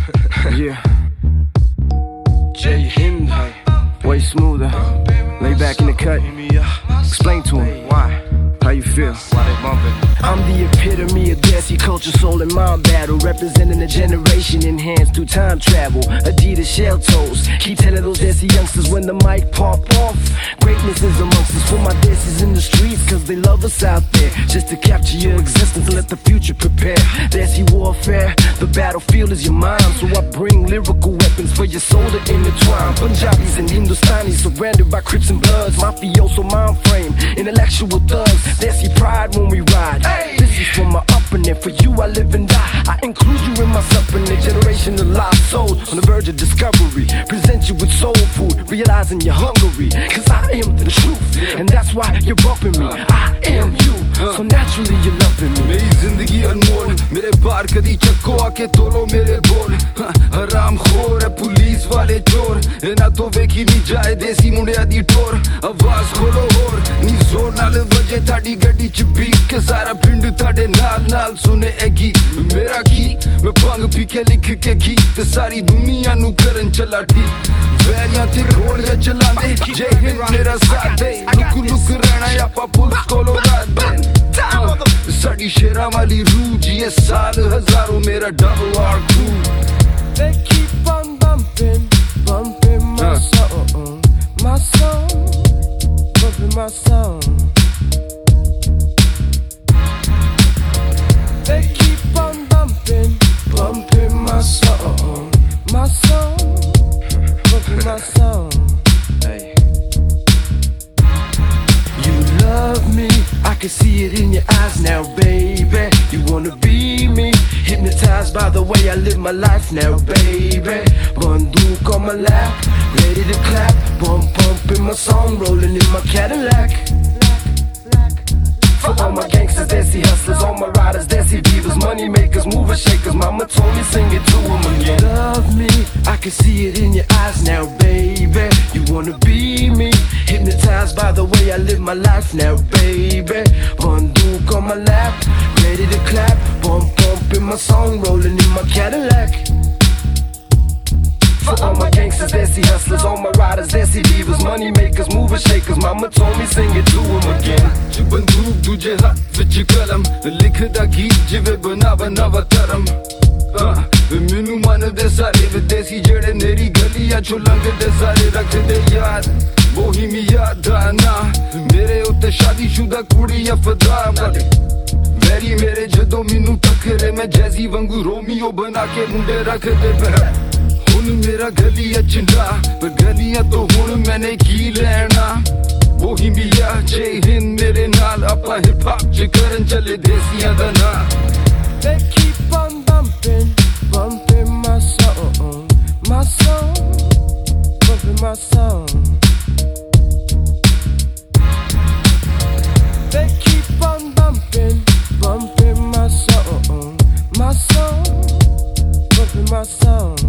Yeah. Jay Hind, way smoother. Lay back in the cut. Explain to him why. How you feel? Why they bumping? I'm the epitome of Desi culture, soul and mind battle, representing a generation enhanced through time travel. Adidas shell toes, keep telling those Desi youngsters when the mic pop off. Greatness is amongst us for my Desis in the streets, cause they love us out there, just to capture your existence and let the future prepare. Desi warfare, the battlefield is your mind, so I bring lyrical weapons for your soul to intertwine. Punjabis and Hindustanis surrounded by Crips and Bloods, mafioso mind frame, intellectual thugs. Desi pride when we ride. Hey. This is for my upperness, for you I live and die. I include you in my supplement, generation of lost souls on the verge of discovery. Present you with soul food, realizing you're hungry. Cause I am the truth, and that's why you're bumping me. I am you, so naturally you're loving me. मेरी जिंदगी अनमोल, मेरे बार कदी चक्को आके तोलो मेरे बोल. हराम खोर है पुलिस वाले चोर, इना तो वेखी नहीं जाए देसी मुंडिया दी टोर. आवाज खोलो होर, नी जोर नाल वजे ताड़ी गड्डी च बीट के सारा पिंड ताड़े नाल नाल सुने एगी. मेरा की मैं भंग पी के लिख के की ते सारी दुनिया नू करन चला ठीक. वैरियां ते गोलियां चलांदे, जय हिंद मेरा साथ दे. लुक लुक रहना यापा पुलिस कोलो रात दे. साड़ी शेरा वाली रूह जी ये साल हजारों मेरा double R crew. They keep on bumping, bumping my song, my song, bumping my song. They keep on bumping, bumping my song, my song, bumping my song. Hey. You love me, I can see it in your eyes now, baby. You wanna be me, hypnotized by the way I live my life now, baby. Bandook on my lap, ready to clap. Bump, bump in my song, rolling in my Cadillac. For all my gangsters, Desi hustlers, all my riders, Desi divas, money makers, movers, shakers. Mama told me sing it to them again. You love me, I can see it in your eyes now, baby. You wanna be me, hypnotized by the way I live my life now, baby. Bandook on my lap, ready to clap. Bump, bump in my song, rolling in my Cadillac. For all my gangsters, Desi hustlers, all my riders, Desi divas, money makers, movers, shakers. Mama told me sing it to them again. बंदूक दूजे हाथ विच कलम, लिखदा गीत जिवे बनावा नवा धर्म. मैनू मनदे सारे विदेसी जेड़े मेरी गलियां चो लंघदे सारे रखदे याद. बोहीमिया दा ना मेरे उत्ते शादीशुदा कुड़ियां फदा वाले. वैरी मेरे जदों मैनू टकरे मैं जैजी वांगू रोमियो बना के मुंडे रखदे पे. हुण मेरा गलियां चिंडा पर गलियां तो हुण मैंने की लेना. बोहीमिया जय हिंद मेरे नाल आपां हिप हॉप च करन चले देसियां दा नाम. They keep on bumping, bumping my song, my song, bumping my song. They keep on bumping, bumping my song, my song, bumping my song.